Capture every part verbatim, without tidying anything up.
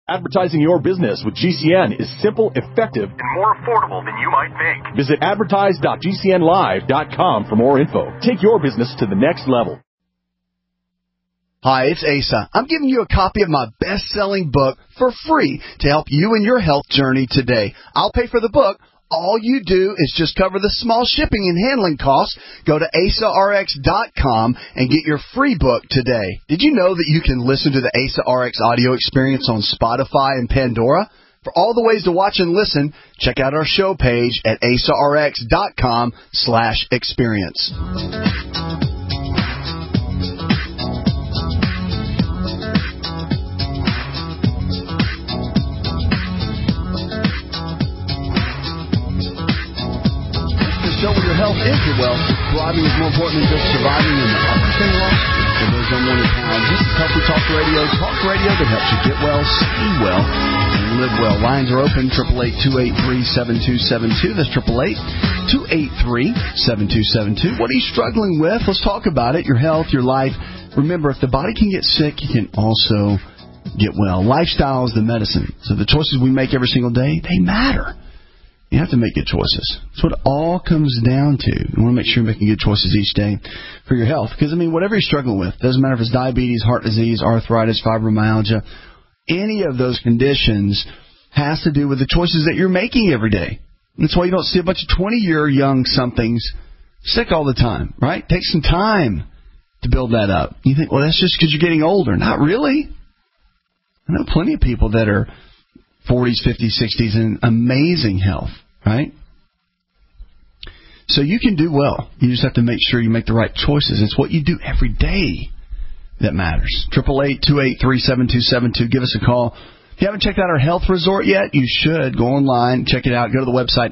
Advertising your business with G C N is simple, effective, and more affordable than you might think. Visit advertise dot g c n live dot com for more info. Take your business to the next level. Hi, it's Asa. I'm giving you a copy of my best-selling book for free to help you in your health journey today. I'll pay for the book. All you do is just cover the small shipping and handling costs. Go to asa r x dot com and get your free book today. Did you know that you can listen to the Asa R X audio experience on Spotify and Pandora? For all the ways to watch and listen, check out our show page at asa r x dot com slash experience. Where your health is your wealth. Thriving is more important than just surviving in the upper single for those unwanted pounds. This is Healthy Talk Radio. Talk radio that helps you get well, stay well, and live well. Lines are open, eight eight eight, two eight three, seven two seven two. That's eight eight eight, two eight three, seven two seven two. What are you struggling with? Let's talk about it. Your health, your life. Remember, if the body can get sick, you can also get well. Lifestyle is the medicine. So the choices we make every single day, they matter. You have to make good choices. That's what it all comes down to. You want to make sure you're making good choices each day for your health. Because, I mean, whatever you're struggling with, doesn't matter if it's diabetes, heart disease, arthritis, fibromyalgia, any of those conditions has to do with the choices that you're making every day. That's why you don't see a bunch of twenty-year young somethings sick all the time, right? Take some time to build that up. You think, well, that's just because you're getting older. Not really. I know plenty of people that are forties, fifties, sixties in amazing health, right? So you can do well. You just have to make sure you make the right choices. It's what you do every day that matters. eight eight eight, two eight three, seven two seven two. Give us a call. If you haven't checked out our health resort yet, you should. Go online, check it out. Go to the website.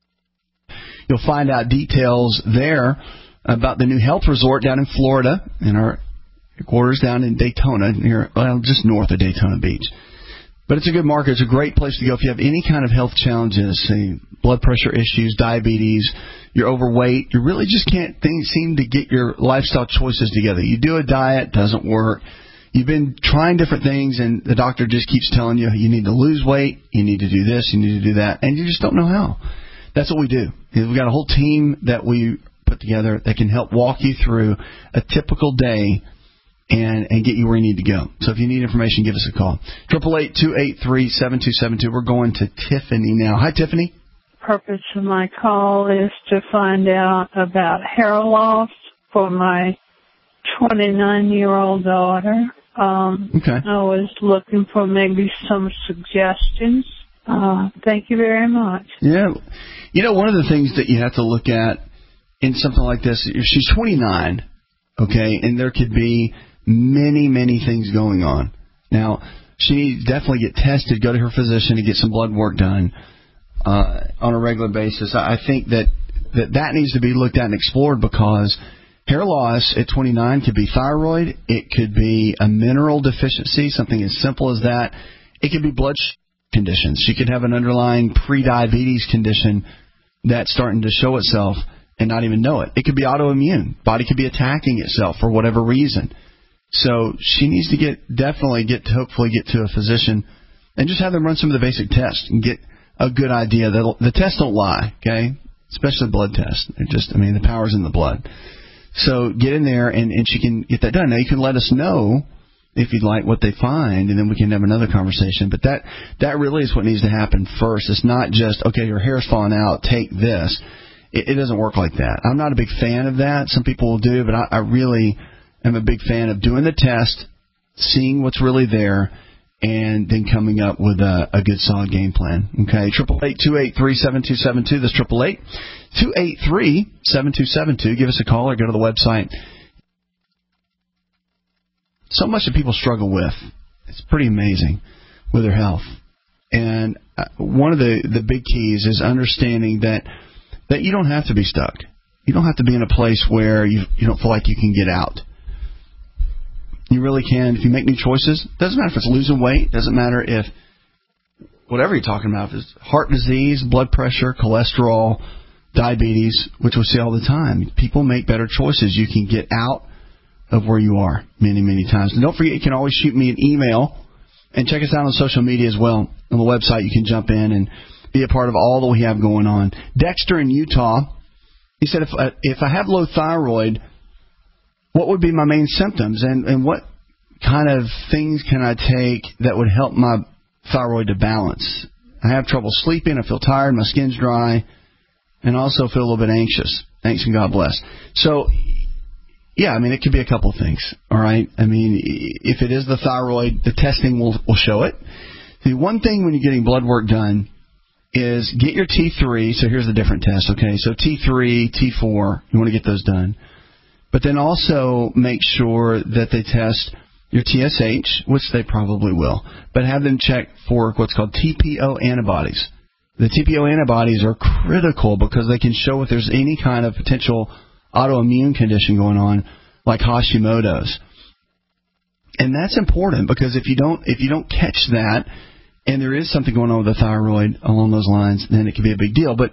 You'll find out details there about the new health resort down in Florida and our headquarters down in Daytona, near, well, just north of Daytona Beach. But it's a good market. It's a great place to go if you have any kind of health challenges, say blood pressure issues, diabetes, you're overweight, you really just can't think, seem to get your lifestyle choices together. You do a diet, doesn't work. You've been trying different things, and the doctor just keeps telling you you need to lose weight, you need to do this, you need to do that, and you just don't know how. That's what we do. We've got a whole team that we put together that can help walk you through a typical day and, and get you where you need to go. So if you need information, give us a call. eight eight eight, two eight three, seven two seven two. We're going to Tiffany now. Hi, Tiffany. The purpose of my call is to find out about hair loss for my twenty-nine-year-old daughter. Um, okay. I was looking for maybe some suggestions. Uh, thank you very much. Yeah. You know, one of the things that you have to look at in something like this, if she's twenty-nine, okay, and there could be many, many things going on. Now, she needs to definitely get tested, go to her physician and get some blood work done uh, on a regular basis. I think that, that that needs to be looked at and explored because hair loss at twenty-nine could be thyroid. It could be a mineral deficiency, something as simple as that. It could be blood conditions. She could have an underlying pre-diabetes condition that's starting to show itself and not even know it. It could be autoimmune. Body could be attacking itself for whatever reason. So she needs to get definitely get to hopefully get to a physician and just have them run some of the basic tests and get a good idea. That the tests don't lie, okay? Especially blood tests. They're just, I mean, the power's in the blood. So get in there and, and she can get that done. Now you can let us know if you'd like what they find, and then we can have another conversation. But that that really is what needs to happen first. It's not just, okay, your hair's falling out, take this. It, it doesn't work like that. I'm not a big fan of that. Some people will do, but I, I really am a big fan of doing the test, seeing what's really there, and then coming up with a, a good, solid game plan. Okay, eight eight eight, two eight three, seven two seven two. That's eight eight eight, two eight three, seven two seven two. Give us a call or go to the website. So much that people struggle with. It's pretty amazing with their health. And one of the, the big keys is understanding that that you don't have to be stuck. You don't have to be in a place where you you don't feel like you can get out. You really can. If you make new choices, doesn't matter if it's losing weight, doesn't matter if whatever you're talking about, if it's heart disease, blood pressure, cholesterol, diabetes, which we see all the time. People make better choices. You can get out of where you are many, many times. And don't forget, you can always shoot me an email And check us out on social media as well. On the website, you can jump in and be a part of all that we have going on. Dexter in Utah, he said, if I, if I have low thyroid, what would be my main symptoms? And, and what kind of things can I take that would help my thyroid to balance? I have trouble sleeping. I feel tired. My skin's dry. And also feel a little bit anxious. Thanks and God bless. So, yeah, I mean, it could be a couple of things, all right? I mean, if it is the thyroid, the testing will, will show it. The one thing when you're getting blood work done is get your T three. So here's the different tests, okay? So T three, T four, you want to get those done. But then also make sure that they test your T S H, which they probably will, but have them check for what's called T P O antibodies. The T P O antibodies are critical because they can show if there's any kind of potential autoimmune condition going on, like Hashimoto's. And that's important because if you don't if you don't catch that and there is something going on with the thyroid along those lines, then it could be a big deal. But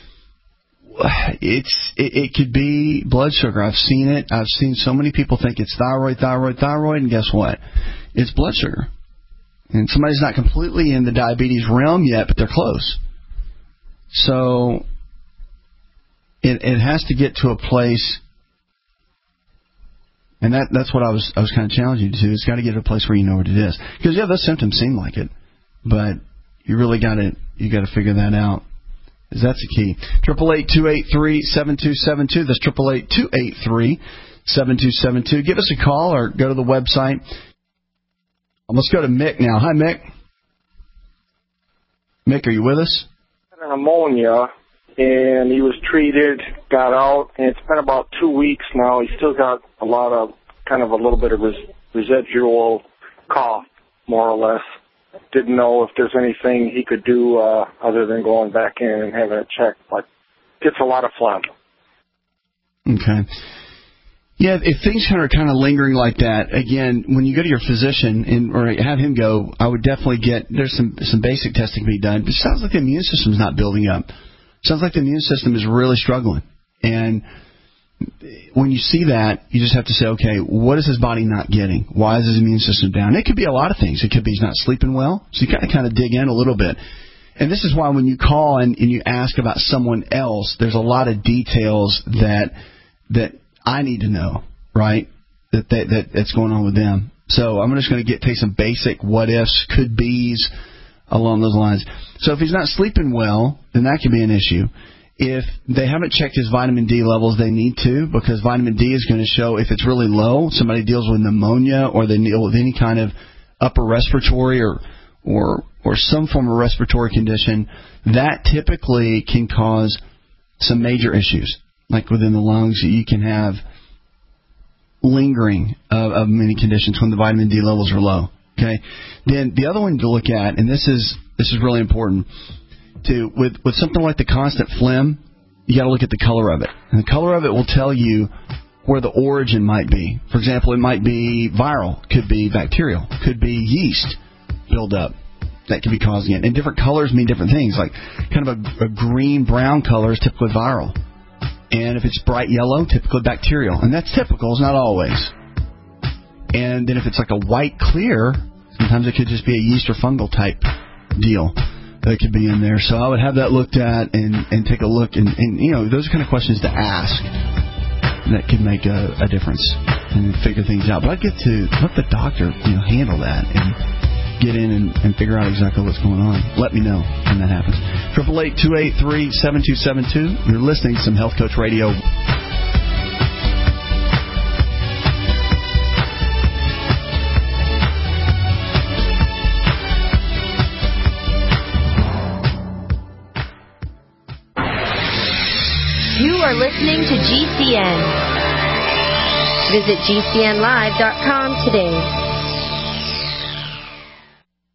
it's it, it could be blood sugar. I've seen it. I've seen so many people think it's thyroid, thyroid, thyroid, and guess what? It's blood sugar. And somebody's not completely in the diabetes realm yet, but they're close. So it it has to get to a place, and that that's what I was I was kind of challenging you to. It's got to get to a place where you know what it is. Because yeah, those symptoms seem like it, but you really got to you got to figure that out. Because that's the key. Triple eight two eight three seven two seven two. That's triple eight two eight three seven two seven two. Give us a call or go to the website. Let's go to Mick now. Hi, Mick. Mick, are you with us? Had pneumonia, and he was treated, got out, and it's been about two weeks now. He's still got a lot of, kind of a little bit of res- residual cough, more or less. Didn't know if there's anything he could do uh, other than going back in and having it checked, but gets a lot of phlegm. Okay. Yeah, if things are kind of lingering like that, again, when you go to your physician and or have him go, I would definitely get, there's some some basic testing to be done. But it sounds like the immune system's not building up. It sounds like the immune system is really struggling. And when you see that, you just have to say, okay, what is his body not getting? Why is his immune system down? It could be a lot of things. It could be he's not sleeping well. So you got to kind of dig in a little bit. And this is why when you call and, and you ask about someone else, there's a lot of details that that I need to know, right, that, that, that that's going on with them. So I'm just going to get take some basic what-ifs, could-bes along those lines. So if he's not sleeping well, then that could be an issue. If they haven't checked his vitamin D levels, they need to, because vitamin D is going to show if it's really low, somebody deals with pneumonia or they deal with any kind of upper respiratory or or or some form of respiratory condition, that typically can cause some major issues. Like within the lungs, you can have lingering of, of many conditions when the vitamin D levels are low. Okay. Then the other one to look at, and this is this is really important, to with with something like the constant phlegm, you got to look at the color of it, and the color of it will tell you where the origin might be. For example, it might be viral, could be bacterial, could be yeast buildup that could be causing it. And different colors mean different things. Like kind of a, a green brown color is typically viral. And if it's bright yellow, typically bacterial. And that's typical, it's not always. And then if it's like a white clear, sometimes it could just be a yeast or fungal type deal that could be in there. So I would have that looked at and, and take a look. And, and, you know, those are kind of questions to ask that could make a, a difference and figure things out. But I'd get to let the doctor, you know, handle that and get in and, and figure out exactly what's going on. Let me know when that happens. Triple eight two eight three seven two seven two. You're listening to some Health Coach Radio. You are listening to G C N. Visit G C N live dot com today.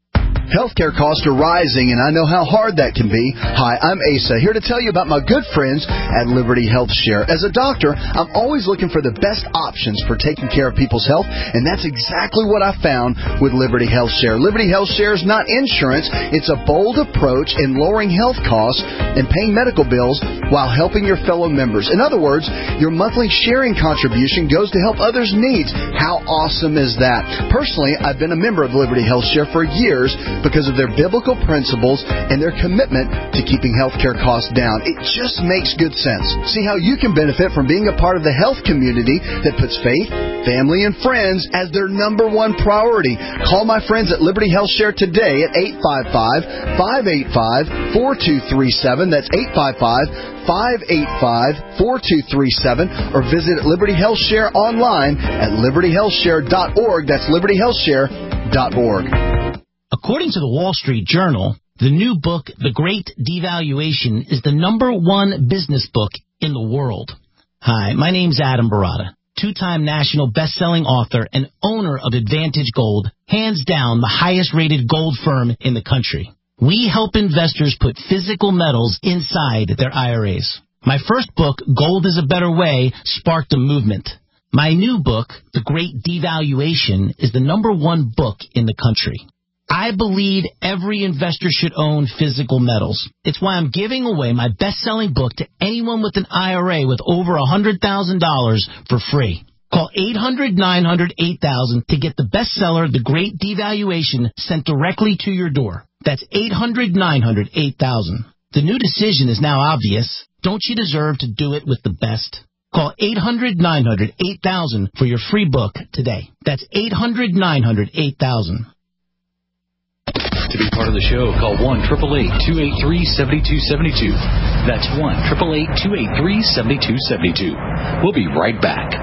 Healthcare costs are rising, and I know how hard that can be. Hi, I'm Asa, here to tell you about my good friends at Liberty Health Share. As a doctor, I'm always looking for the best options for taking care of people's health, and that's exactly what I found with Liberty Health Share. Liberty Health Share is not insurance. It's a bold approach in lowering health costs and paying medical bills while helping your fellow members. In other words, your monthly sharing contribution goes to help others' needs. How awesome is that? Personally, I've been a member of Liberty Health Share for years because of their biblical principles and their commitment to keeping healthcare costs down. It just makes good sense. See how you can benefit from being a part of the health community that puts faith, family, and friends as their number one priority. Call my friends at Liberty Health Share today at eight five five, five eight five, four two three seven. That's eight five five, five eight five, four two three seven. Or visit Liberty Health Share online at liberty health share dot org. That's liberty health share dot org. According to the Wall Street Journal, the new book, The Great Devaluation, is the number one business book in the world. Hi, my name's Adam Barata, two-time national best-selling author and owner of Advantage Gold, hands down the highest-rated gold firm in the country. We help investors put physical metals inside their I R As. My first book, Gold is a Better Way, sparked a movement. My new book, The Great Devaluation, is the number one book in the country. I believe every investor should own physical metals. It's why I'm giving away my best-selling book to anyone with an I R A with over one hundred thousand dollars for free. Call eight hundred, nine hundred, eight thousand to get the bestseller, The Great Devaluation, sent directly to your door. That's eight hundred, nine hundred, eight thousand. The new decision is now obvious. Don't you deserve to do it with the best? Call eight hundred, nine hundred, eight thousand for your free book today. That's eight hundred, nine hundred, eight thousand. To be part of the show, call one eight eight eight, two eight three, seven two seven two. That's one eight eight eight, two eight three, seven two seven two. We'll be right back.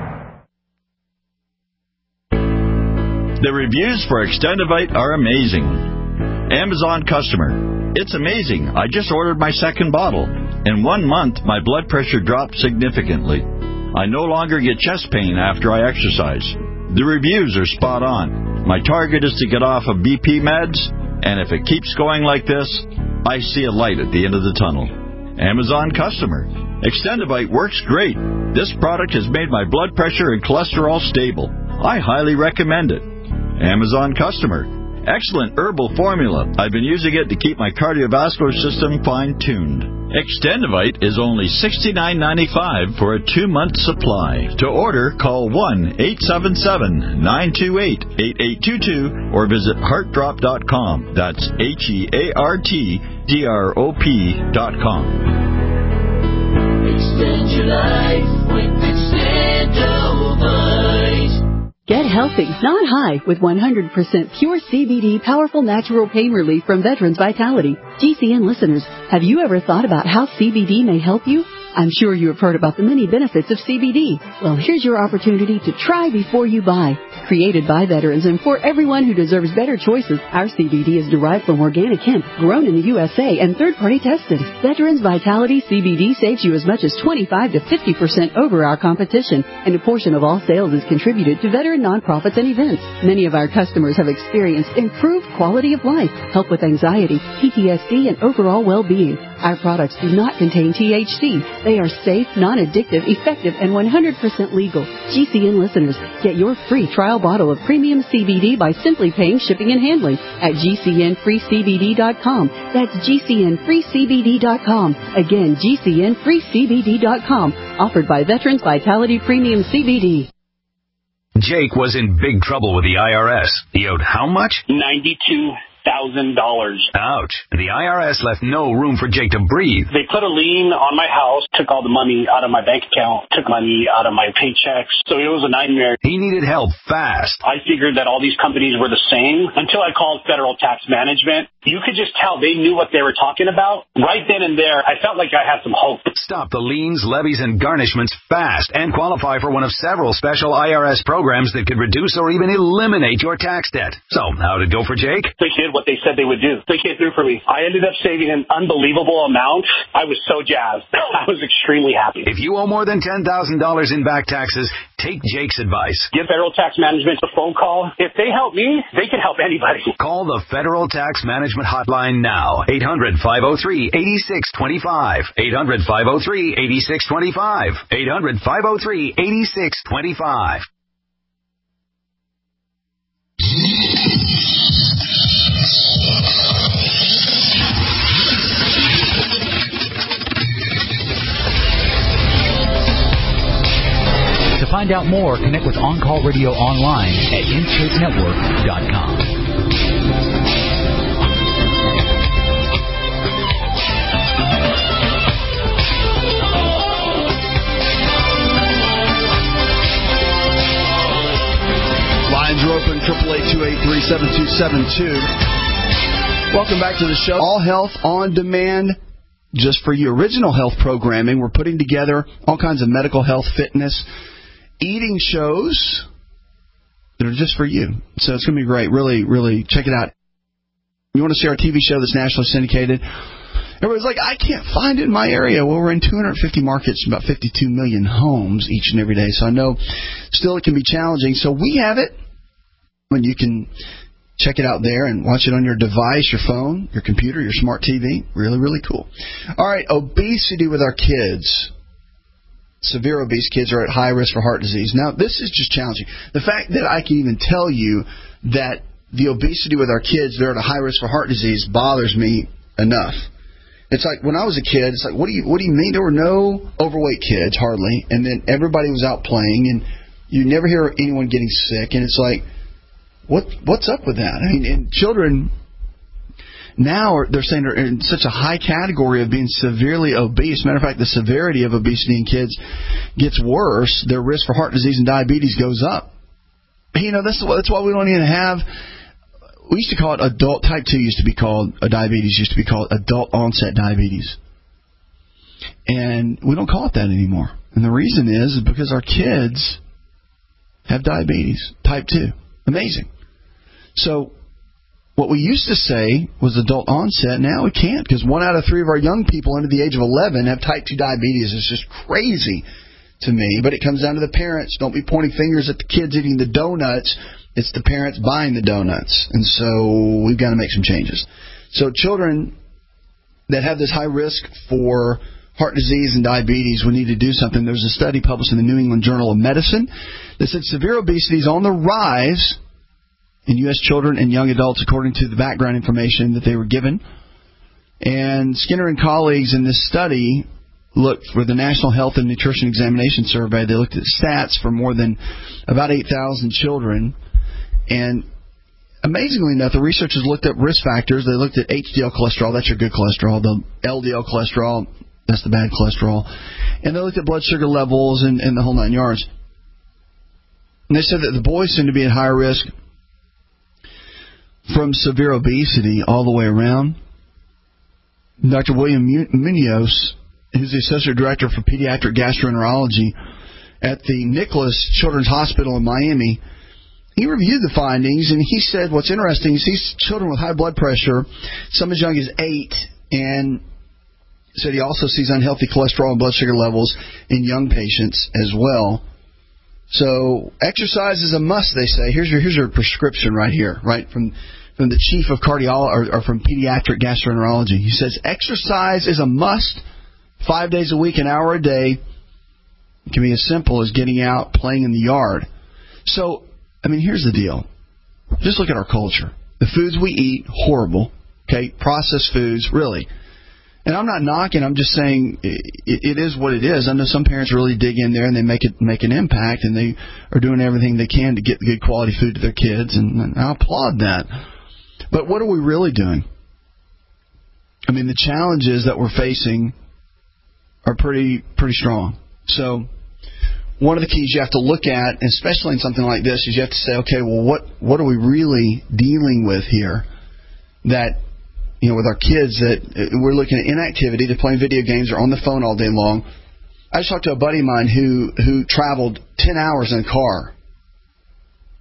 The reviews for Extendivite are amazing. Amazon customer. It's amazing. I just ordered my second bottle. In one month, my blood pressure dropped significantly. I no longer get chest pain after I exercise. The reviews are spot on. My target is to get off of B P meds, and if it keeps going like this, I see a light at the end of the tunnel. Amazon customer. Extendivite works great. This product has made my blood pressure and cholesterol stable. I highly recommend it. Amazon customer. Excellent herbal formula. I've been using it to keep my cardiovascular system fine-tuned. Extendivite is only sixty-nine ninety-five for a two-month supply. To order, call one eight seven seven, nine two eight, eight eight two two or visit heart drop dot com. That's H E A R T D R O P dot com. Extend your life with Extendivite. Get healthy, not high, with one hundred percent pure C B D powerful natural pain relief from Veterans Vitality. G C N listeners, have you ever thought about how C B D may help you? I'm sure you have heard about the many benefits of C B D. Well, here's your opportunity to try before you buy. Created by veterans and for everyone who deserves better choices, our C B D is derived from organic hemp, grown in the U S A, and third-party tested. Veterans Vitality C B D saves you as much as twenty-five to fifty percent over our competition, and a portion of all sales is contributed to veteran nonprofits and events. Many of our customers have experienced improved quality of life, help with anxiety, P T S D, and overall well-being. Our products do not contain T H C. They are safe, non-addictive, effective, and one hundred percent legal. G C N listeners, get your free trial bottle of premium C B D by simply paying shipping and handling at G C N free C B D dot com. That's G C N free C B D dot com. Again, G C N free C B D dot com. Offered by Veterans Vitality Premium C B D. Jake was in big trouble with the I R S. He owed how much? ninety-two thousand dollars. Ouch. The I R S left no room for Jake to breathe. They put a lien on my house, took all the money out of my bank account, took money out of my paychecks. So it was a nightmare. He needed help fast. I figured that all these companies were the same until I called Federal Tax Management. You could just tell they knew what they were talking about. Right then and there, I felt like I had some hope. Stop the liens, levies, and garnishments fast and qualify for one of several special I R S programs that could reduce or even eliminate your tax debt. So, how'd it go for Jake? The kid did what they said they would do. They came through for me. I ended up saving an unbelievable amount. I was so jazzed. I was extremely happy. If you owe more than ten thousand dollars in back taxes, take Jake's advice. Give Federal Tax Management a phone call. If they help me, they can help anybody. Call the Federal Tax Management Hotline now. eight hundred, five oh three, eight six two five. eight hundred, five oh three, eight six two five. eight hundred, five oh three, eight six two five. To find out more, connect with On Call Radio online at inscape network dot com. Lines are open, triple eight two eight three seven two seven two. Welcome back to the show. All Health on Demand, just for you. Original health programming. We're putting together all kinds of medical health, fitness, eating shows that are just for you. So it's going to be great. Really, really check it out. You want to see our T V show that's nationally syndicated? Everybody's like, I can't find it in my area. Well, we're in two hundred fifty markets, about fifty-two million homes each and every day. So I know still it can be challenging. So we have it, and you can check it out there and watch it on your device, your phone, your computer, your smart T V. Really, really cool. All right, obesity with our kids. Severe obese kids are at high risk for heart disease. Now, this is just challenging. The fact that I can even tell you that the obesity with our kids, they're at a high risk for heart disease, bothers me enough. It's like when I was a kid, it's like, what do you what do you mean? There were no overweight kids, hardly, and then everybody was out playing, and you never hear anyone getting sick, and it's like, what what's up with that? I mean, and children now are, they're saying they're in such a high category of being severely obese. Matter of fact, the severity of obesity in kids gets worse. Their risk for heart disease and diabetes goes up. You know, that's that's why we don't even have. We used to call it adult type two. Used to be called a diabetes. Used to be called adult onset diabetes, and we don't call it that anymore. And the reason is, is because our kids have diabetes type two. Amazing. So what we used to say was adult onset. Now we can't, because one out of three of our young people under the age of eleven have type two diabetes. It's just crazy to me. But it comes down to the parents. Don't be pointing fingers at the kids eating the donuts. It's the parents buying the donuts. And so we've got to make some changes. So children that have this high risk for heart disease and diabetes, we need to do something. There's a study published in the New England Journal of Medicine that said severe obesity is on the rise in U S children and young adults, according to the background information that they were given. And Skinner and colleagues in this study looked for the National Health and Nutrition Examination Survey. They looked at stats for more than about eight thousand children. And amazingly enough, the researchers looked at risk factors. They looked at H D L cholesterol, that's your good cholesterol, the L D L cholesterol, that's the bad cholesterol. And they looked at blood sugar levels and, and the whole nine yards. And they said that the boys seem to be at higher risk from severe obesity all the way around. Doctor William Munoz, who's the Associate Director for Pediatric Gastroenterology at the Nicholas Children's Hospital in Miami, he reviewed the findings, and he said what's interesting is he sees children with high blood pressure, some as young as eight, and said he also sees unhealthy cholesterol and blood sugar levels in young patients as well. So exercise is a must, they say. Here's your here's your prescription right here, right from from the chief of cardiology or, or from pediatric gastroenterology. He says exercise is a must, five days a week, an hour a day. It can be as simple as getting out, playing in the yard. So, I mean, here's the deal. Just look at our culture. The foods we eat, horrible. Okay, processed foods, really. And I'm not knocking. I'm just saying it, it is what it is. I know some parents really dig in there and they make it make an impact, and they are doing everything they can to get good quality food to their kids, and, and I applaud that. But what are we really doing? I mean, the challenges that we're facing are pretty pretty strong. So one of the keys you have to look at, especially in something like this, is you have to say, okay, well, what what are we really dealing with here? That, you know, with our kids, that we're looking at inactivity, they're playing video games or on the phone all day long. I just talked to a buddy of mine who, who traveled ten hours in a car.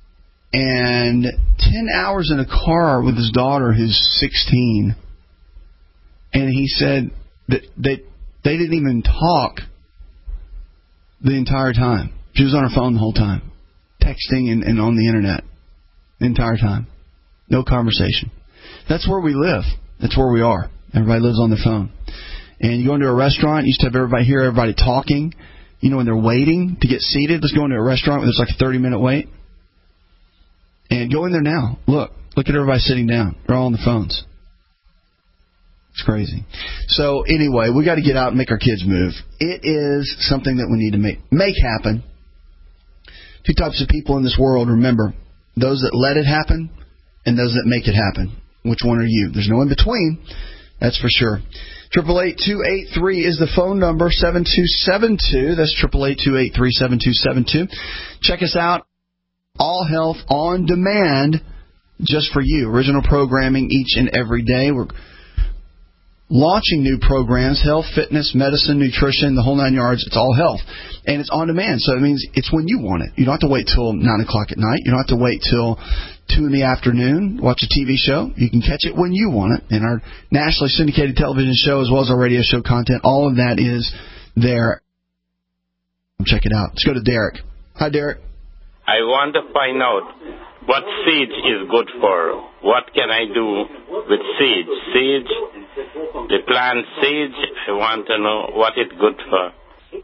and ten hours in a car with his daughter who's sixteen. And he said that they, they didn't even talk the entire time. She was on her phone the whole time, texting and, and on the internet the entire time. No conversation. That's where we live. That's where we are. Everybody lives on their phone. And you go into a restaurant, you used to have everybody here, everybody talking. You know, when they're waiting to get seated, let's go into a restaurant where there's like a thirty-minute wait. And go in there now. Look. Look at everybody sitting down. They're all on the phones. It's crazy. So, anyway, we got to get out and make our kids move. It is something that we need to make, make happen. Two types of people in this world, remember. Those that let it happen and those that make it happen. Which one are you? There's no in between. That's for sure. Triple eight two eight three is the phone number. Seven two seven two. That's triple eight two eight three seven two seven two. Check us out. All Health on Demand, just for you. Original programming each and every day. We're launching new programs: health, fitness, medicine, nutrition, the whole nine yards. It's all health, and it's on demand. So it means it's when you want it. You don't have to wait till nine o'clock at night. You don't have to wait till two in the afternoon, watch a T V show. You can catch it when you want it. And our nationally syndicated television show, as well as our radio show content, all of that is there. Check it out. Let's go to Derek. Hi, Derek. I want to find out what seeds is good for. What can I do with seeds? Seeds, the plant seeds, I want to know what it's good for.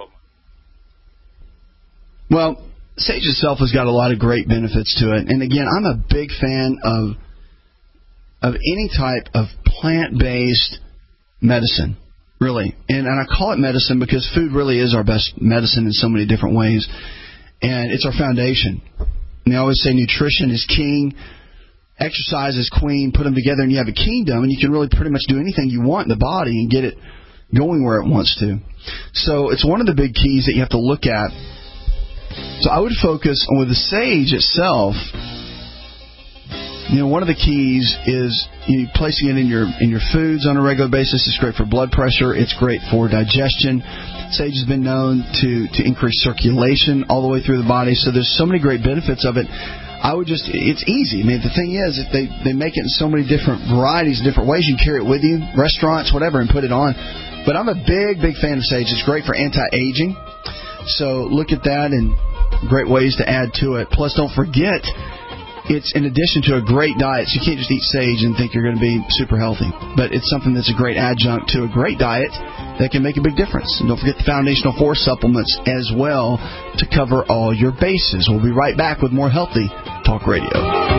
Well, sage itself has got a lot of great benefits to it. And again, I'm a big fan of of any type of plant-based medicine, really. And, and I call it medicine because food really is our best medicine in so many different ways. And it's our foundation. And they always say nutrition is king, exercise is queen. Put them together and you have a kingdom, and you can really pretty much do anything you want in the body and get it going where it wants to. So it's one of the big keys that you have to look at. So I would focus on with the sage itself. You know, one of the keys is you know, placing it in your in your foods on a regular basis. It's great for blood pressure. It's great for digestion. Sage has been known to, to increase circulation all the way through the body. So there's so many great benefits of it. I would just, it's easy. I mean, the thing is, if they, they make it in so many different varieties, different ways. You can carry it with you, restaurants, whatever, and put it on. But I'm a big, big fan of sage. It's great for anti-aging. So look at that and great ways to add to it. Plus, don't forget, it's in addition to a great diet. So you can't just eat sage and think you're going to be super healthy. But it's something that's a great adjunct to a great diet that can make a big difference. And don't forget the Foundational Force supplements as well to cover all your bases. We'll be right back with more Healthy Talk Radio.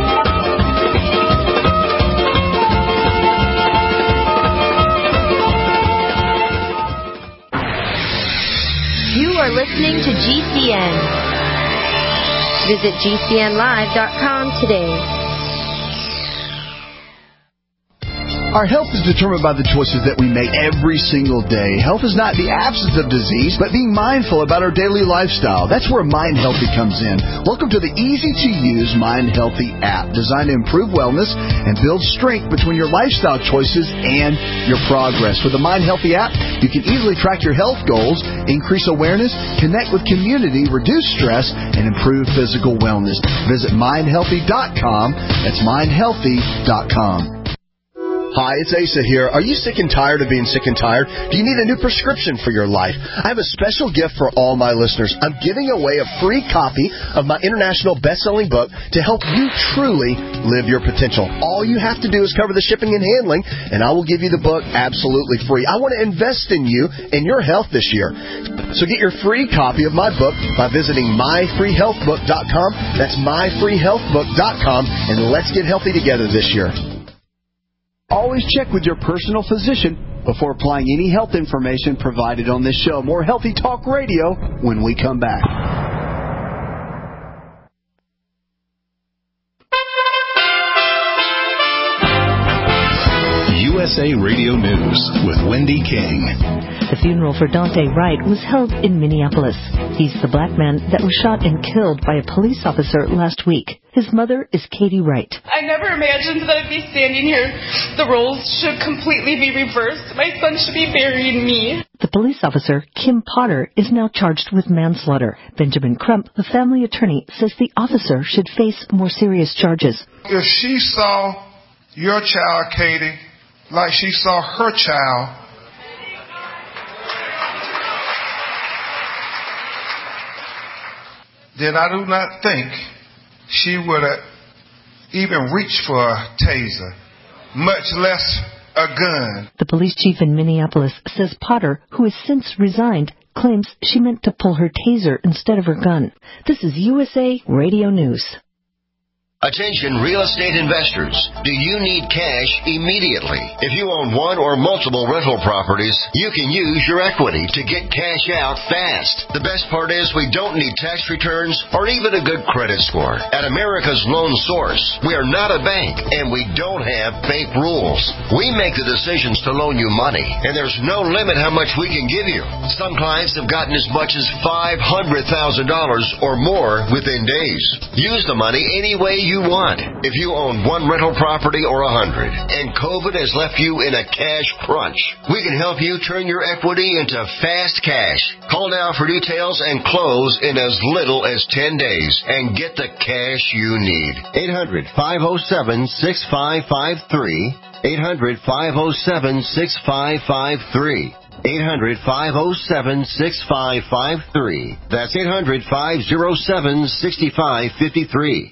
You are listening to G C N. Visit G C N live dot com today. Our health is determined by the choices that we make every single day. Health is not the absence of disease, but being mindful about our daily lifestyle. That's where Mind Healthy comes in. Welcome to the easy-to-use Mind Healthy app, designed to improve wellness and build strength between your lifestyle choices and your progress. With the Mind Healthy app, you can easily track your health goals, increase awareness, connect with community, reduce stress, and improve physical wellness. Visit mind healthy dot com. That's mind healthy dot com. Hi, it's Asa here. Are you sick and tired of being sick and tired? Do you need a new prescription for your life? I have a special gift for all my listeners. I'm giving away a free copy of my international best-selling book to help you truly live your potential. All you have to do is cover the shipping and handling, and I will give you the book absolutely free. I want to invest in you and your health this year. So get your free copy of my book by visiting my free health book dot com. That's my free health book dot com, and let's get healthy together this year. Always check with your personal physician before applying any health information provided on this show. More Healthy Talk Radio when we come back. U S A Radio News with Wendy King. The funeral for Daunte Wright was held in Minneapolis. He's the black man that was shot and killed by a police officer last week. His mother is Katie Wright. I never imagined that I'd be standing here. The roles should completely be reversed. My son should be burying me. The police officer, Kim Potter, is now charged with manslaughter. Benjamin Crump, the family attorney, says the officer should face more serious charges. If she saw your child, Katie, like she saw her child, then I do not think she would have even reached for a taser, much less a gun. The police chief in Minneapolis says Potter, who has since resigned, claims she meant to pull her taser instead of her gun. This is U S A Radio News. Attention real estate investors. Do you need cash immediately? If you own one or multiple rental properties, you can use your equity to get cash out fast. The best part is we don't need tax returns or even a good credit score. At America's Loan Source, we are not a bank and we don't have bank rules. We make the decisions to loan you money, and there's no limit how much we can give you. Some clients have gotten as much as five hundred thousand dollars or more within days. Use the money any way you you want. If you own one rental property or a hundred, and COVID has left you in a cash crunch, we can help you turn your equity into fast cash. Call now for details and close in as little as ten days and get the cash you need. eight hundred, five oh seven, six five five three. eight hundred, five oh seven, six five five three. eight hundred, five oh seven, six five five three. That's eight hundred, five oh seven, six five five three.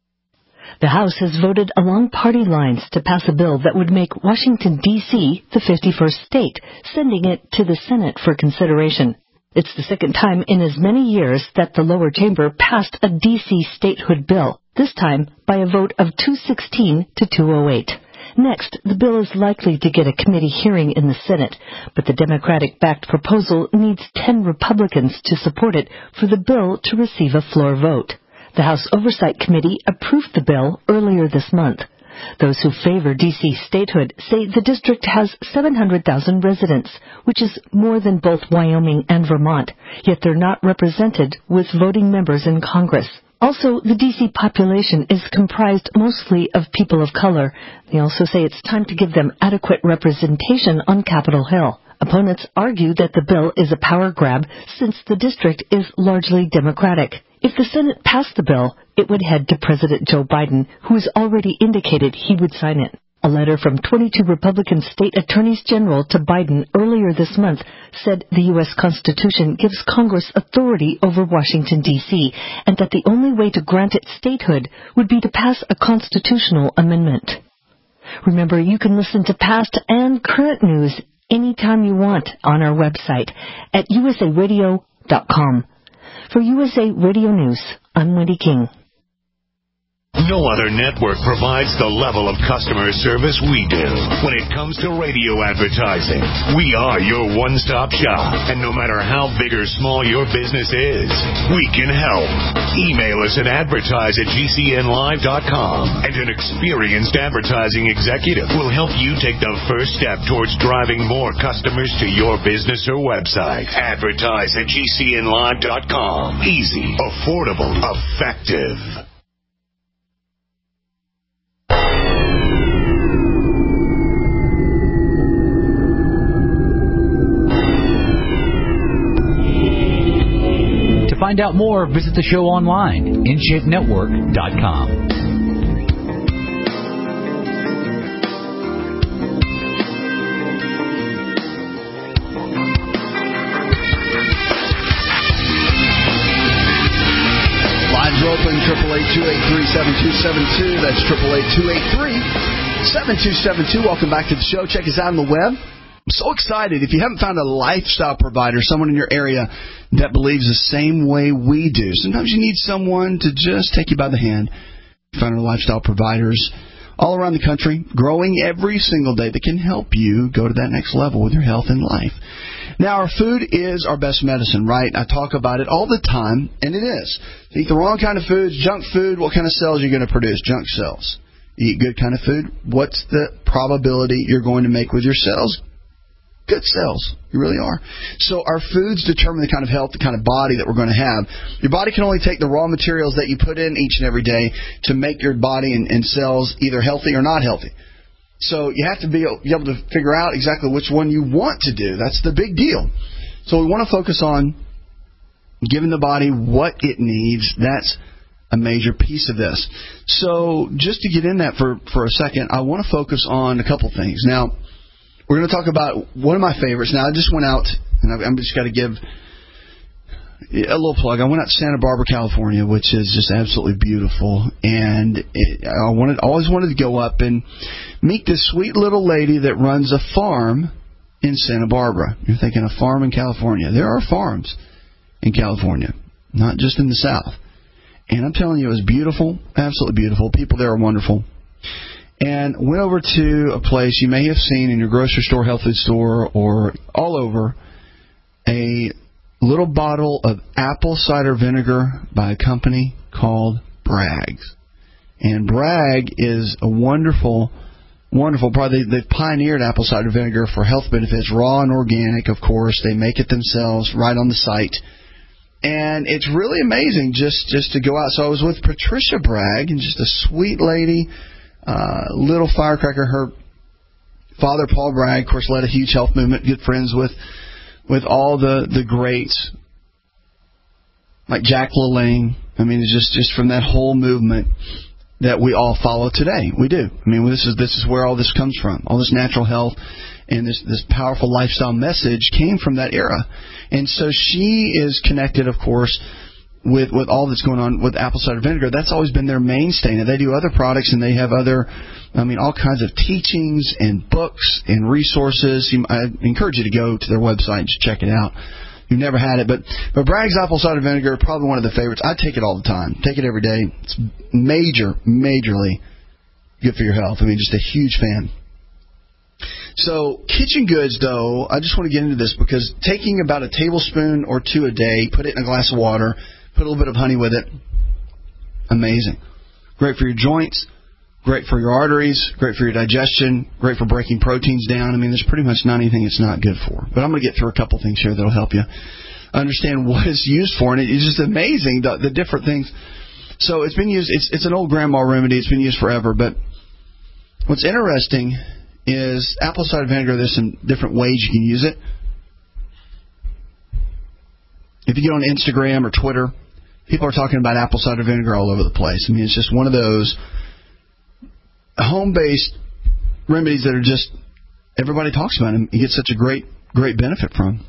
The House has voted along party lines to pass a bill that would make Washington, D C the fifty-first state, sending it to the Senate for consideration. It's the second time in as many years that the lower chamber passed a D C statehood bill, this time by a vote of two sixteen to two oh eight. Next, the bill is likely to get a committee hearing in the Senate, but the Democratic-backed proposal needs ten Republicans to support it for the bill to receive a floor vote. The House Oversight Committee approved the bill earlier this month. Those who favor D C statehood say the district has seven hundred thousand residents, which is more than both Wyoming and Vermont, yet they're not represented with voting members in Congress. Also, the D C population is comprised mostly of people of color. They also say it's time to give them adequate representation on Capitol Hill. Opponents argue that the bill is a power grab since the district is largely Democratic. If the Senate passed the bill, it would head to President Joe Biden, who has already indicated he would sign it. A letter from twenty-two Republican state attorneys general to Biden earlier this month said the U S Constitution gives Congress authority over Washington, D C, and that the only way to grant it statehood would be to pass a constitutional amendment. Remember, you can listen to past and current news anytime you want on our website at u s a radio dot com. For U S A Radio News, I'm Wendy King. No other network provides the level of customer service we do when it comes to radio advertising. We are your one-stop shop, and no matter how big or small your business is, we can help. Email us at advertise at g c n live dot com, and an experienced advertising executive will help you take the first step towards driving more customers to your business or website. Advertise at g c n live dot com. Easy, affordable, effective. To find out more, visit the show online, in shape network dot com. Lines are open, eight eight eight, two eight three, seven two seven two. That's eight eight eight, two eight three, seven two seven two. Welcome back to the show. Check us out on the web. I'm so excited. If you haven't found a lifestyle provider, someone in your area that believes the same way we do, sometimes you need someone to just take you by the hand. Find our lifestyle providers all around the country, growing every single day, that can help you go to that next level with your health and life. Now, our food is our best medicine, right? I talk about it all the time, and it is. You eat the wrong kind of foods, junk food, what kind of cells are you going to produce? Junk cells. You eat good kind of food, what's the probability you're going to make with your cells? good cells. You really are. So our foods determine the kind of health, the kind of body that we're going to have. Your body can only take the raw materials that you put in each and every day to make your body and, and cells either healthy or not healthy. So you have to be, be able to figure out exactly which one you want to do. That's the big deal. So we want to focus on giving the body what it needs. That's a major piece of this. So just to get in that for, for a second, I want to focus on a couple things. Now, we're going to talk about one of my favorites. Now, I just went out, and I've, I've just got to give a little plug. I went out to Santa Barbara, California, which is just absolutely beautiful. And it, I wanted, always wanted to go up and meet this sweet little lady that runs a farm in Santa Barbara. You're thinking a farm in California. There are farms in California, not just in the South. And I'm telling you, it was beautiful, absolutely beautiful. People there are wonderful. And went over to a place you may have seen in your grocery store, health food store, or all over, a little bottle of apple cider vinegar by a company called Bragg's. And Bragg is a wonderful, wonderful product. They, they've pioneered apple cider vinegar for health benefits, raw and organic, of course. They make it themselves right on the site. And it's really amazing just, just to go out. So I was with Patricia Bragg, and just a sweet lady, uh, little firecracker. Her father, Paul Bragg, of course, led a huge health movement, good friends with with all the, the greats, like Jack LaLanne. I mean, it's just, just from that whole movement that we all follow today. We do. I mean, this is this is where all this comes from. All this natural health and this, this powerful lifestyle message came from that era. And so she is connected, of course, with, with all that's going on with apple cider vinegar. That's always been their mainstay. Now, they do other products, and they have other, I mean, all kinds of teachings and books and resources. I encourage you to go to their website and just check it out. You've never had it. But, but Bragg's apple cider vinegar, probably one of the favorites. I take it all the time. Take it every day. It's major, majorly good for your health. I mean, just a huge fan. So kitchen goods, though, I just want to get into this because taking about a tablespoon or two a day, put it in a glass of water, put a little bit of honey with it, amazing. Great for your joints, great for your arteries, great for your digestion, great for breaking proteins down. I mean, there's pretty much not anything it's not good for. But I'm going to get through a couple things here that will help you understand what it's used for. And it's just amazing, the, the different things. So it's been used, it's, it's an old grandma remedy. It's been used forever. But what's interesting is apple cider vinegar, there's some different ways you can use it. If you get on Instagram or Twitter, people are talking about apple cider vinegar all over the place. I mean, it's just one of those home-based remedies that are just, everybody talks about them. You get such a great, great benefit from.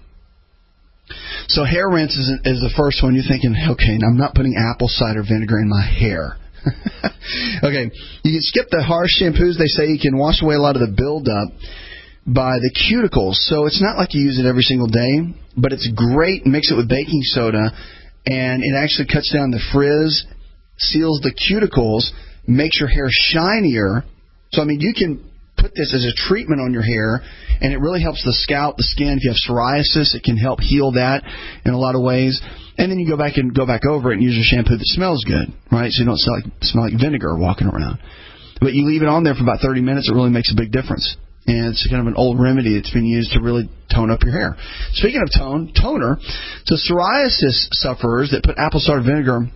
So hair rinse is, is the first one. You're thinking, okay, I'm not putting apple cider vinegar in my hair. Okay, you can skip the harsh shampoos. They say you can wash away a lot of the buildup by the cuticles. So it's not like you use it every single day, but it's great. Mix it with baking soda, and it actually cuts down the frizz, seals the cuticles, makes your hair shinier. So, I mean, you can put this as a treatment on your hair, and it really helps the scalp, the skin. If you have psoriasis, it can help heal that in a lot of ways. And then you go back and go back over it and use your shampoo that smells good, right? So you don't smell like, smell like vinegar walking around. But you leave it on there for about thirty minutes, it really makes a big difference. And it's kind of an old remedy that's been used to really tone up your hair. Speaking of tone, toner, so psoriasis sufferers that put apple cider vinegar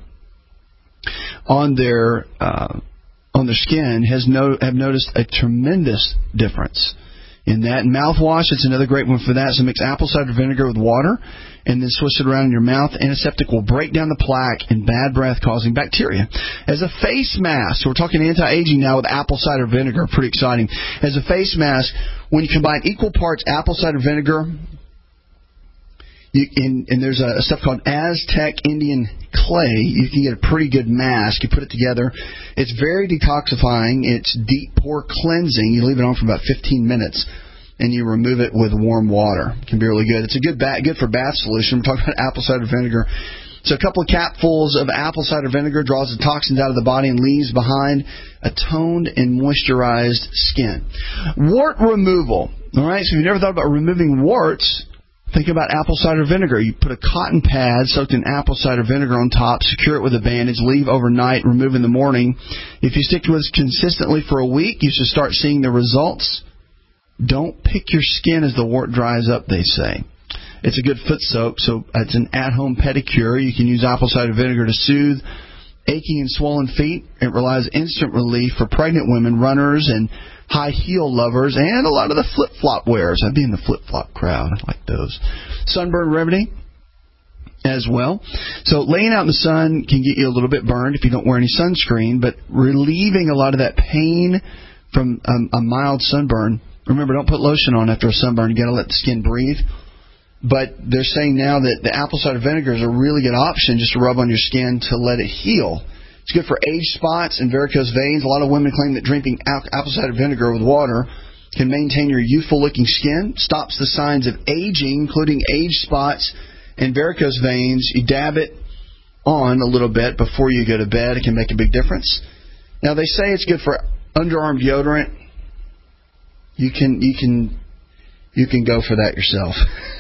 on their uh, on their skin has no have noticed a tremendous difference in that. And mouthwash, it's another great one for that. So mix apple cider vinegar with water and then swish it around in your mouth. Antiseptic will break down the plaque and bad breath-causing bacteria. As a face mask, so we're talking anti-aging now with apple cider vinegar. Pretty exciting. As a face mask, when you combine equal parts apple cider vinegar, You, and, and there's a, a stuff called Aztec Indian clay. You can get a pretty good mask. You put it together. It's very detoxifying. It's deep pore cleansing. You leave it on for about fifteen minutes, and you remove it with warm water. It can be really good. It's a good ba- good for bath solution. We're talking about apple cider vinegar. So a couple of capfuls of apple cider vinegar draws the toxins out of the body and leaves behind a toned and moisturized skin. Wart removal. All right, so if you've never thought about removing warts, think about apple cider vinegar. You put a cotton pad soaked in apple cider vinegar on top, secure it with a bandage, leave overnight, remove in the morning. If you stick to it consistently for a week, you should start seeing the results Don't pick your skin as the wart dries up, they say. It's a good foot soap, so it's an at-home pedicure. You can use apple cider vinegar to soothe aching and swollen feet. It relies instant relief for pregnant women, runners, and high heel lovers, and a lot of the flip-flop wearers. I'd be in the flip-flop crowd. I like those. Sunburn remedy as well. So laying out in the sun can get you a little bit burned if you don't wear any sunscreen, but relieving a lot of that pain from um, a mild sunburn. Remember, don't put lotion on after a sunburn. You got to let the skin breathe. But they're saying now that the apple cider vinegar is a really good option just to rub on your skin to let it heal. It's good for age spots and varicose veins. A lot of women claim that drinking apple cider vinegar with water can maintain your youthful-looking skin, stops the signs of aging, including age spots and varicose veins. You dab it on a little bit before you go to bed. It can make a big difference. Now, they say it's good for underarm deodorant. You can you can you can go for that yourself.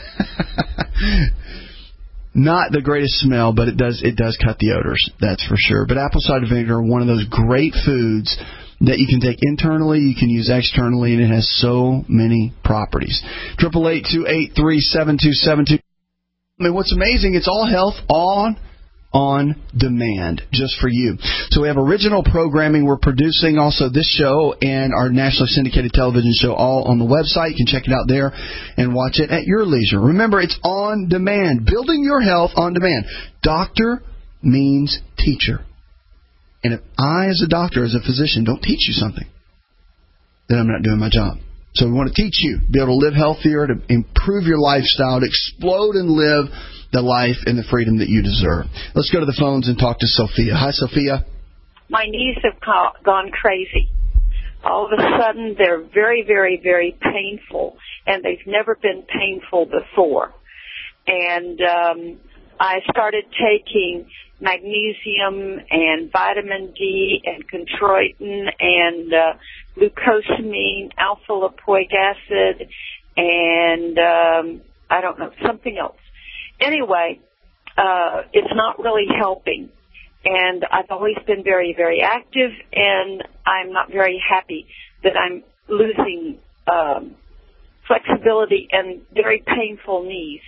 Not the greatest smell, but it does it does cut the odors, that's for sure. But apple cider vinegar, one of those great foods that you can take internally, you can use externally, and it has so many properties. Triple eight two eight three seven two seven two. I mean, what's amazing? It's all health on on demand, just for you. So we have original programming we're producing, also this show and our nationally syndicated television show, all on the website. You can check it out there and watch it at your leisure. Remember, it's on demand. Building your health on demand. Doctor means teacher. And if I, as a doctor, as a physician, don't teach you something, then I'm not doing my job. So we want to teach you, be able to live healthier, to improve your lifestyle, to explode and live the life and the freedom that you deserve. Let's go to the phones and talk to Sophia. Hi, Sophia. My knees have gone crazy. All of a sudden, they're very, very, very painful, and they've never been painful before. And um, I started taking magnesium and vitamin D and chondroitin and uh, glucosamine, alpha-lipoic acid, and um, I don't know, something else. Anyway, uh, it's not really helping, and I've always been very, very active, and I'm not very happy that I'm losing um, flexibility and very painful knees.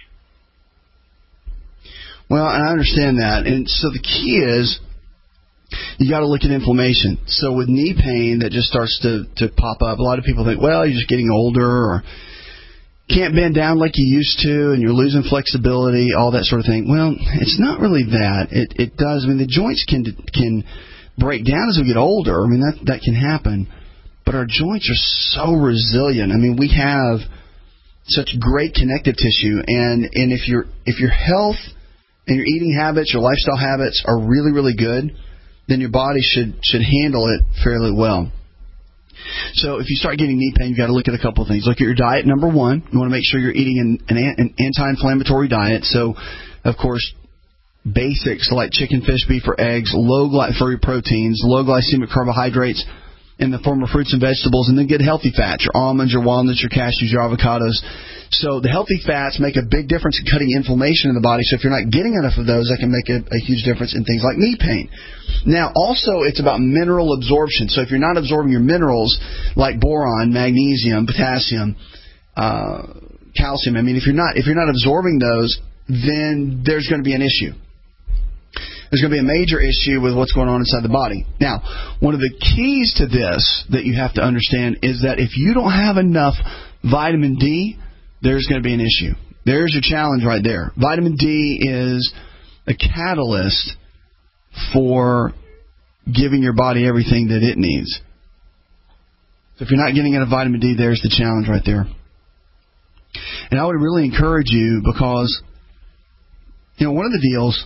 Well, I understand that, and so the key is you got to look at inflammation. So with knee pain that just starts to, to pop up, a lot of people think, well, you're just getting older, or can't bend down like you used to, and you're losing flexibility, all that sort of thing. Well, it's not really that. It it does. I mean, the joints can can break down as we get older. I mean, that that can happen. But our joints are so resilient. I mean, we have such great connective tissue, and and if your if your health and your eating habits, your lifestyle habits are really, really good, then your body should should handle it fairly well. So if you start getting knee pain, you've got to look at a couple of things. Look at your diet, number one. You want to make sure you're eating an, an, an anti-inflammatory diet. So, of course, basics like chicken, fish, beef, or eggs, low gly- for your proteins, low glycemic carbohydrates in the form of fruits and vegetables, and then good healthy fats, your almonds, your walnuts, your cashews, your avocados. So the healthy fats make a big difference in cutting inflammation in the body. So if you're not getting enough of those, that can make a, a huge difference in things like knee pain. Now, also, it's about mineral absorption. So if you're not absorbing your minerals like boron, magnesium, potassium, uh, calcium, I mean, if you're not if you're not absorbing those, then there's going to be an issue. There's going to be a major issue with what's going on inside the body. Now, one of the keys to this that you have to understand is that if you don't have enough vitamin D, there's going to be an issue. There's your challenge right there. Vitamin D is a catalyst for giving your body everything that it needs. So if you're not getting enough vitamin D, there's the challenge right there. And I would really encourage you because, you know, one of the deals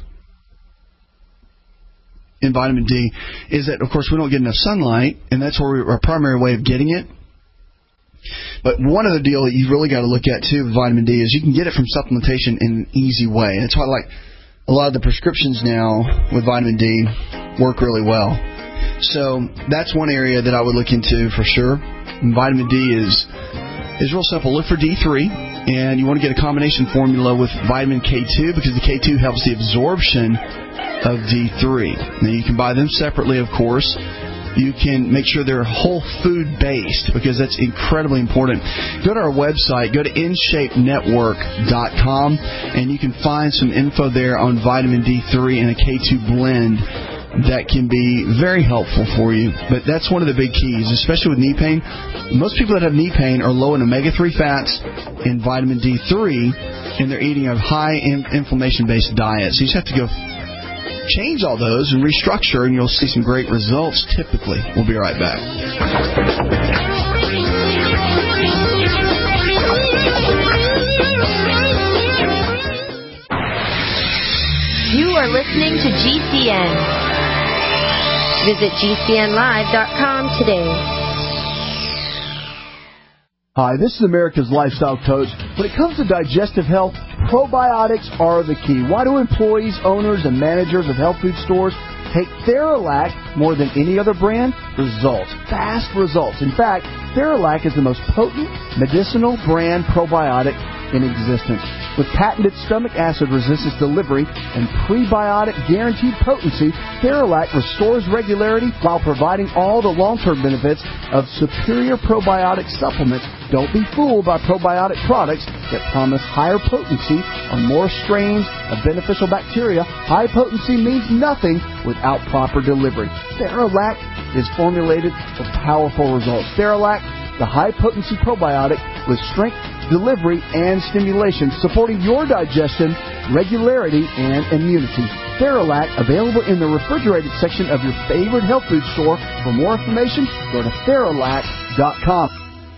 in vitamin D is that, of course, we don't get enough sunlight, and that's where we, our primary way of getting it. But one other deal that you've really got to look at, too, with vitamin D is you can get it from supplementation in an easy way. That's why, like, a lot of the prescriptions now with vitamin D work really well. So that's one area that I would look into for sure. And vitamin D is is real simple. Look for D three, and you want to get a combination formula with vitamin K two because the K two helps the absorption of D three. Now, you can buy them separately, of course. You can make sure they're whole food based, because that's incredibly important. Go to our website, go to in shape network dot com, and you can find some info there on vitamin D three and a K two blend that can be very helpful for you. But that's one of the big keys, especially with knee pain. Most people that have knee pain are low in omega three fats and vitamin D three, and they're eating a high inflammation-based diet. So you just have to go change all those and restructure, and you'll see some great results typically. We'll be right back. You are listening to G C N. Visit G C N live dot com today. Hi, this is America's Lifestyle Coach. When it comes to digestive health, probiotics are the key. Why do employees, owners, and managers of health food stores take Theralac more than any other brand? Results. Fast results. In fact, Theralac is the most potent medicinal brand probiotic in existence. With patented stomach acid resistance delivery and prebiotic guaranteed potency, Theralac restores regularity while providing all the long-term benefits of superior probiotic supplements. Don't be fooled by probiotic products that promise higher potency or more strains of beneficial bacteria. High potency means nothing without proper delivery. Theralac is formulated for powerful results. Theralac, the high-potency probiotic with strength, delivery, and stimulation, supporting your digestion, regularity, and immunity. Theralac, available in the refrigerated section of your favorite health food store. For more information, go to Theralac dot com.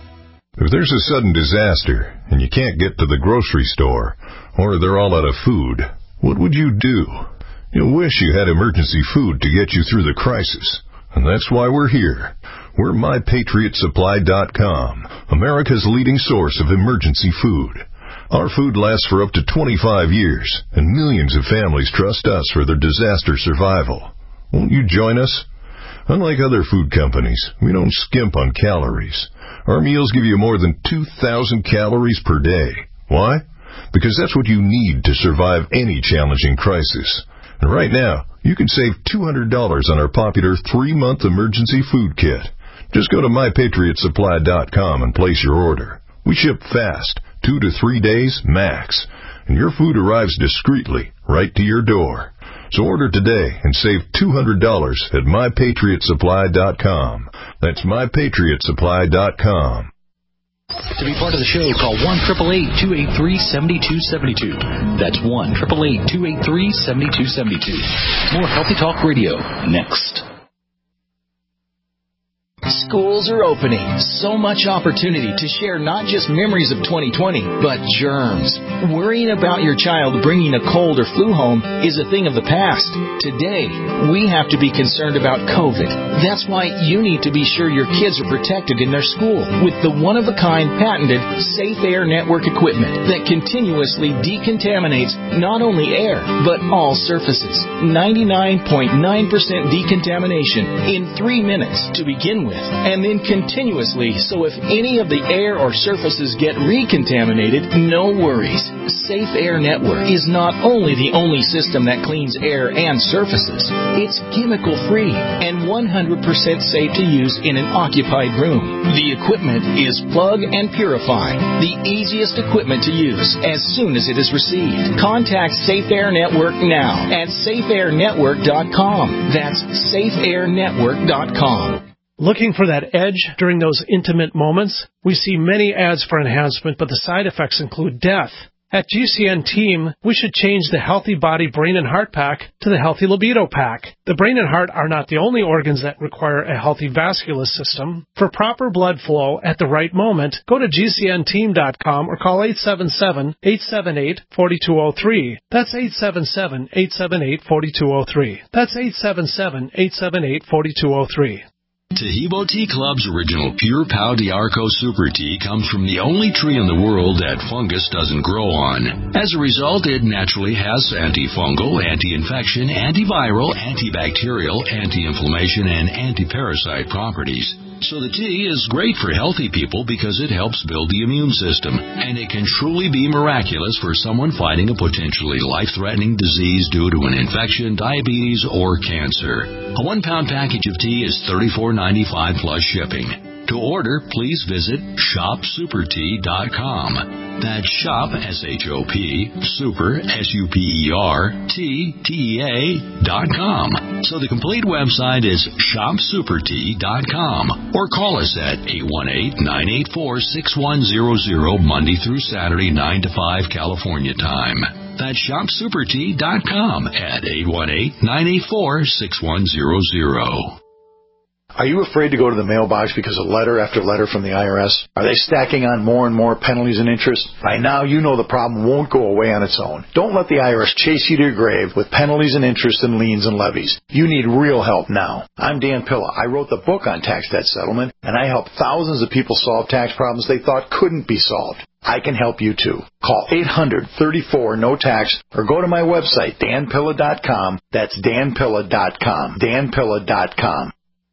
If there's a sudden disaster and you can't get to the grocery store, or they're all out of food, what would you do? You'll wish you had emergency food to get you through the crisis. And that's why we're here. We're My Patriot Supply dot com, America's leading source of emergency food. Our food lasts for up to twenty-five years, and millions of families trust us for their disaster survival. Won't you join us? Unlike other food companies, we don't skimp on calories. Our meals give you more than two thousand calories per day. Why? Because that's what you need to survive any challenging crisis. And right now, you can save two hundred dollars on our popular three-month emergency food kit. Just go to My Patriot Supply dot com and place your order. We ship fast, two to three days max, and your food arrives discreetly right to your door. So order today and save two hundred dollars at My Patriot Supply dot com. That's My Patriot Supply dot com. To be part of the show, call one eight eight eight, two eight three, seven two seven two. That's one eight eight eight, two eight three, seven two seven two. More Healthy Talk Radio next. Schools are opening. So much opportunity to share not just memories of twenty twenty, but germs. Worrying about your child bringing a cold or flu home is a thing of the past. Today, we have to be concerned about COVID. That's why you need to be sure your kids are protected in their school with the one-of-a-kind patented Safe Air Network equipment that continuously decontaminates not only air, but all surfaces. ninety-nine point nine percent decontamination in three minutes to begin with. And then continuously, so if any of the air or surfaces get recontaminated, no worries. Safe Air Network is not only the only system that cleans air and surfaces, it's chemical-free and one hundred percent safe to use in an occupied room. The equipment is plug and purify, the easiest equipment to use as soon as it is received. Contact Safe Air Network now at safe air network dot com. That's safe air network dot com. Looking for that edge during those intimate moments? We see many ads for enhancement, but the side effects include death. At G C N Team, we should change the Healthy Body, Brain, and Heart Pack to the Healthy Libido Pack. The brain and heart are not the only organs that require a healthy vascular system. For proper blood flow at the right moment, go to G C N team dot com or call eight seven seven, eight seven eight, four two zero three. That's eight seven seven, eight seven eight, four two zero three. That's eight seven seven, eight seven eight, four two zero three. Tahibo Tea Club's original Pure Pau d'Arco Super Tea comes from the only tree in the world that fungus doesn't grow on. As a result, it naturally has antifungal, anti-infection, antiviral, antibacterial, anti-inflammation, and anti-parasite properties. So the tea is great for healthy people because it helps build the immune system, and it can truly be miraculous for someone fighting a potentially life-threatening disease due to an infection, diabetes, or cancer. A one-pound package of tea is thirty-four ninety-five plus shipping. To order, please visit shop super tea dot com. That's shop, S H O P, super, S U P E R, T, T E A, dot com. So the complete website is shop super tea dot com. Or call us at eight one eight, nine eight four, six one zero zero, Monday through Saturday, nine to five, California time. That's shop super tea dot com at eight one eight, nine eight four, six one zero zero. Are you afraid to go to the mailbox because of letter after letter from the I R S? Are they stacking on more and more penalties and interest? By now, you know the problem won't go away on its own. Don't let the I R S chase you to your grave with penalties and interest and liens and levies. You need real help now. I'm Dan Pilla. I wrote the book on tax debt settlement, and I helped thousands of people solve tax problems they thought couldn't be solved. I can help you too. Call eight hundred, thirty-four, no tax or go to my website, dan pilla dot com. That's dan pilla dot com. dan pilla dot com.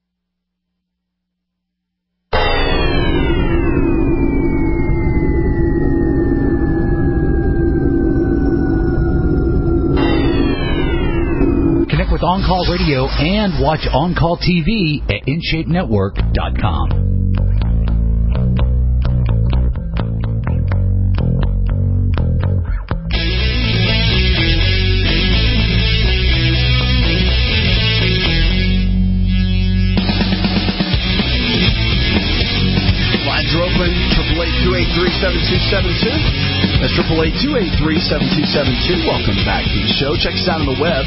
Connect with On Call Radio and watch On Call T V at in shape network dot com. triple eight two eight three seven two seven two. That's triple eight two eight three seven two seven two. Welcome back to the show. Check us out on the web.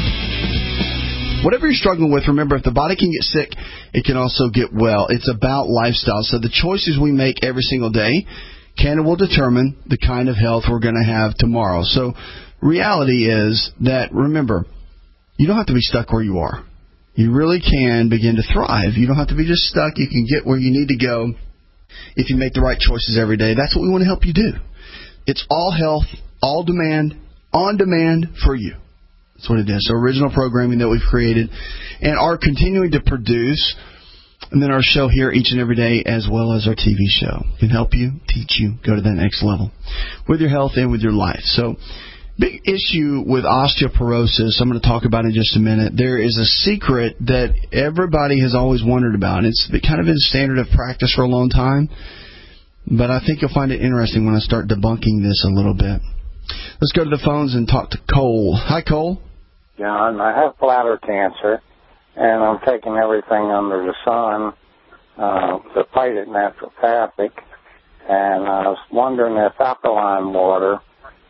Whatever you're struggling with, remember, if the body can get sick, it can also get well. It's about lifestyle. So the choices we make every single day can and will determine the kind of health we're going to have tomorrow. So reality is that, remember, you don't have to be stuck where you are. You really can begin to thrive. You don't have to be just stuck. You can get where you need to go if you make the right choices every day. That's what we want to help you do. It's all health, all demand, on demand for you. That's what it is. So original programming that we've created and are continuing to produce. And then our show here each and every day, as well as our T V show, can help you, teach you, go to that next level with your health and with your life. So big issue with osteoporosis I'm going to talk about in just a minute. There is a secret that everybody has always wondered about. It's kind of been standard of practice for a long time, but I think you'll find it interesting when I start debunking this a little bit. Let's go to the phones and talk to Cole. Hi, Cole. John, I have bladder cancer, and I'm taking everything under the sun uh, to fight it naturopathic, and I was wondering if alkaline water,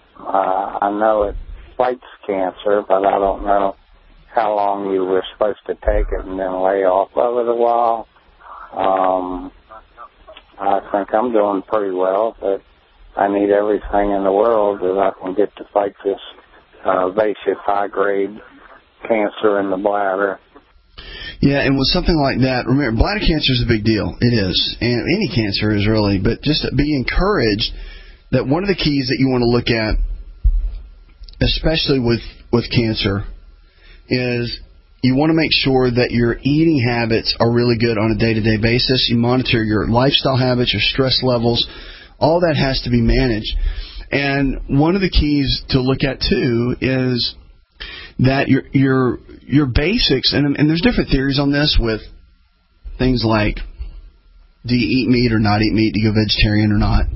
uh, I know it fights cancer, but I don't know how long you were supposed to take it and then lay off of it a while. Um, I think I'm doing pretty well, but I need everything in the world that I can get to fight this uh, invasive high-grade cancer in the bladder. Yeah, and with something like that, remember, bladder cancer is a big deal. It is. And any cancer is really. But just be encouraged that one of the keys that you want to look at, especially with, with cancer, is you want to make sure that your eating habits are really good on a day-to-day basis. You monitor your lifestyle habits, your stress levels. All that has to be managed. And one of the keys to look at, too, is that your your your basics, and, and there's different theories on this with things like, do you eat meat or not eat meat? Do you go vegetarian or not?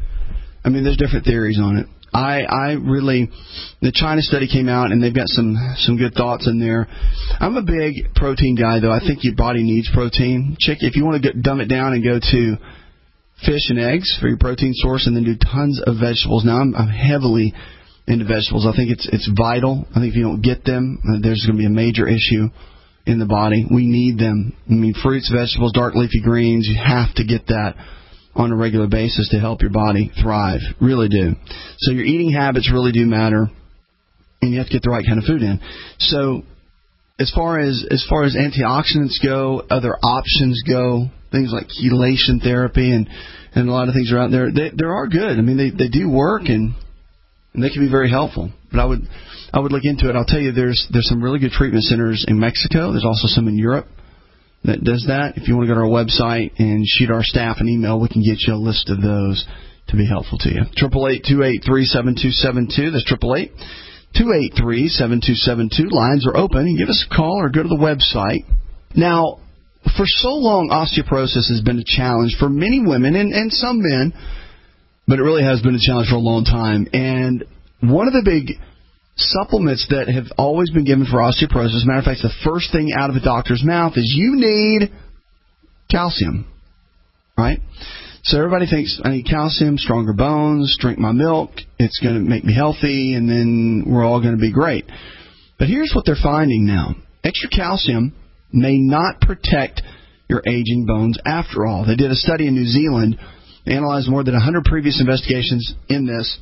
I mean, there's different theories on it. I, I really, the China study came out, and they've got some, some good thoughts in there. I'm a big protein guy, though. I think your body needs protein. Check, if you want to get, dumb it down and go to fish and eggs for your protein source, and then do tons of vegetables. Now, I'm, I'm heavily into vegetables. I think it's it's vital. I think if you don't get them, there's going to be a major issue in the body. We need them. I mean, fruits, vegetables, dark leafy greens, you have to get that on a regular basis to help your body thrive. Really do. So your eating habits really do matter, and you have to get the right kind of food in. So as far as as far as antioxidants go, other options go, things like chelation therapy and, and a lot of things are out there. They, they are good. I mean, they, they do work, and, and they can be very helpful. But I would I would look into it. I'll tell you, there's there's some really good treatment centers in Mexico. There's also some in Europe that does that. If you want to go to our website and shoot our staff an email, we can get you a list of those to be helpful to you. Triple eight two eight three seven two seven two. That's triple eight two eight three seven two seven two. Lines are open. You can give us a call or go to the website. Now, for so long, osteoporosis has been a challenge for many women and, and some men, but it really has been a challenge for a long time. And one of the big supplements that have always been given for osteoporosis, as a matter of fact, the first thing out of a doctor's mouth is you need calcium, right? So everybody thinks, I need calcium, stronger bones, drink my milk, it's going to make me healthy, and then we're all going to be great. But here's what they're finding now. Extra calcium may not protect your aging bones after all. They did a study in New Zealand, analyzed more than one hundred previous investigations in this,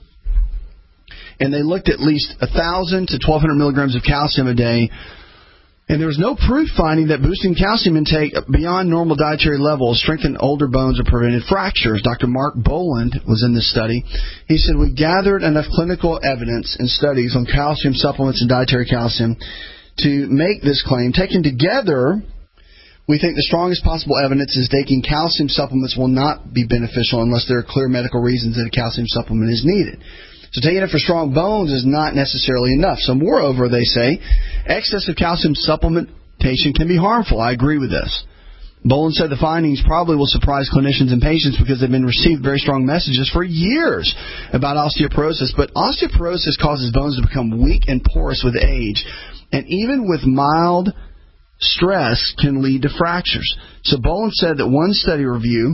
and they looked at least one thousand to twelve hundred milligrams of calcium a day. And there was no proof finding that boosting calcium intake beyond normal dietary levels strengthened older bones or prevented fractures. Doctor Mark Boland was in this study. He said, we gathered enough clinical evidence and studies on calcium supplements and dietary calcium to make this claim. Taken together, we think the strongest possible evidence is taking calcium supplements will not be beneficial unless there are clear medical reasons that a calcium supplement is needed. So taking it for strong bones is not necessarily enough. So moreover, they say, excessive calcium supplementation can be harmful. I agree with this. Boland said the findings probably will surprise clinicians and patients because they've been received very strong messages for years about osteoporosis. But osteoporosis causes bones to become weak and porous with age. And even with mild stress can lead to fractures. So Boland said that one study review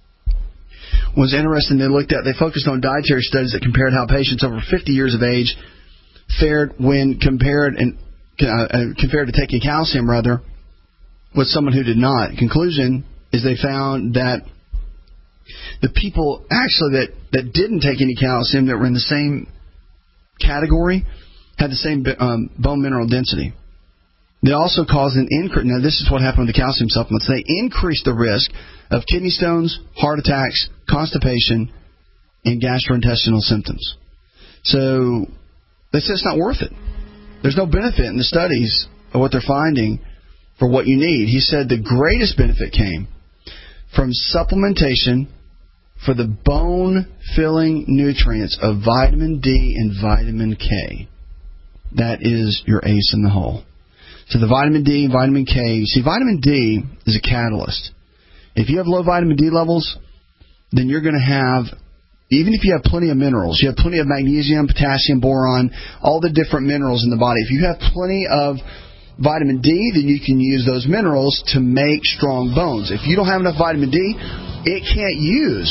was interesting. They looked at, they focused on dietary studies that compared how patients over fifty years of age fared when compared and uh, compared to taking calcium, rather, with someone who did not. Conclusion is they found that the people actually that, that didn't take any calcium, that were in the same category, had the same um, bone mineral density. They also caused an increase. Now, this is what happened with the calcium supplements. They increased the risk of kidney stones, heart attacks, constipation, and gastrointestinal symptoms. So they said it's not worth it. There's no benefit in the studies of what they're finding for what you need. He said the greatest benefit came from supplementation for the bone-filling nutrients of vitamin D and vitamin K. That is your ace in the hole. So the vitamin D and vitamin K, see, vitamin D is a catalyst. If you have low vitamin D levels, then you're going to have, even if you have plenty of minerals, you have plenty of magnesium, potassium, boron, all the different minerals in the body. If you have plenty of vitamin D, then you can use those minerals to make strong bones. If you don't have enough vitamin D, it can't use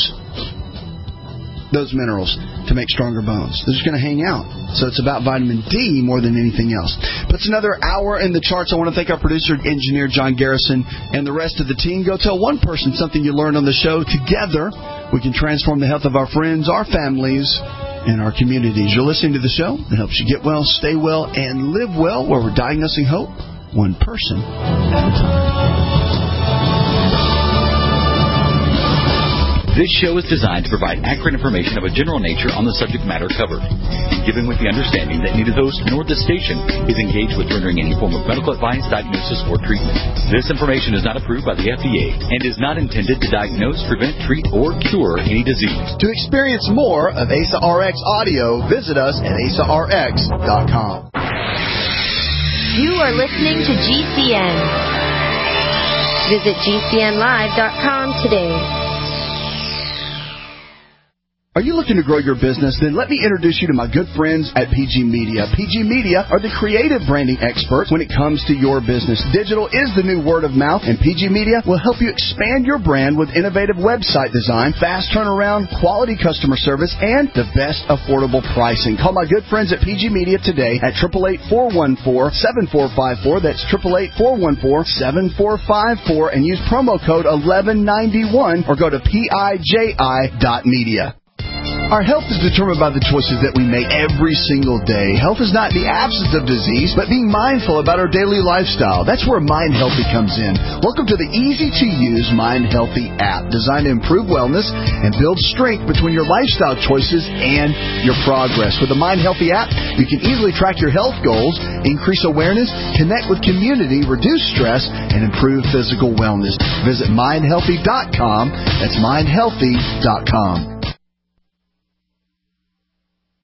those minerals to make stronger bones. They're just going to hang out. So it's about vitamin D more than anything else. But it's another hour in the charts. I want to thank our producer, engineer John Garrison, and the rest of the team. Go tell one person something you learned on the show. Together, we can transform the health of our friends, our families, and our communities. You're listening to the show that helps you get well, stay well, and live well, where we're diagnosing hope one person at a time. This show is designed to provide accurate information of a general nature on the subject matter covered, given with the understanding that neither host nor the station is engaged with rendering any form of medical advice, diagnosis, or treatment. This information is not approved by the F D A and is not intended to diagnose, prevent, treat, or cure any disease. To experience more of A S A R X audio, visit us at A S A R X dot com. You are listening to G C N. Visit G C N live dot com today. Are you looking to grow your business? Then let me introduce you to my good friends at P G Media. P G Media are the creative branding experts when it comes to your business. Digital is the new word of mouth, and P G Media will help you expand your brand with innovative website design, fast turnaround, quality customer service, and the best affordable pricing. Call my good friends at P G Media today at eight eight eight, four one four, seven four five four. That's eight eight eight, four one four, seven four five four, and use promo code eleven ninety-one or go to P I J I dot media. Our health is determined by the choices that we make every single day. Health is not the absence of disease, but being mindful about our daily lifestyle. That's where Mind Healthy comes in. Welcome to the easy-to-use Mind Healthy app, designed to improve wellness and build strength between your lifestyle choices and your progress. With the Mind Healthy app, you can easily track your health goals, increase awareness, connect with community, reduce stress, and improve physical wellness. Visit mind healthy dot com. That's mind healthy dot com.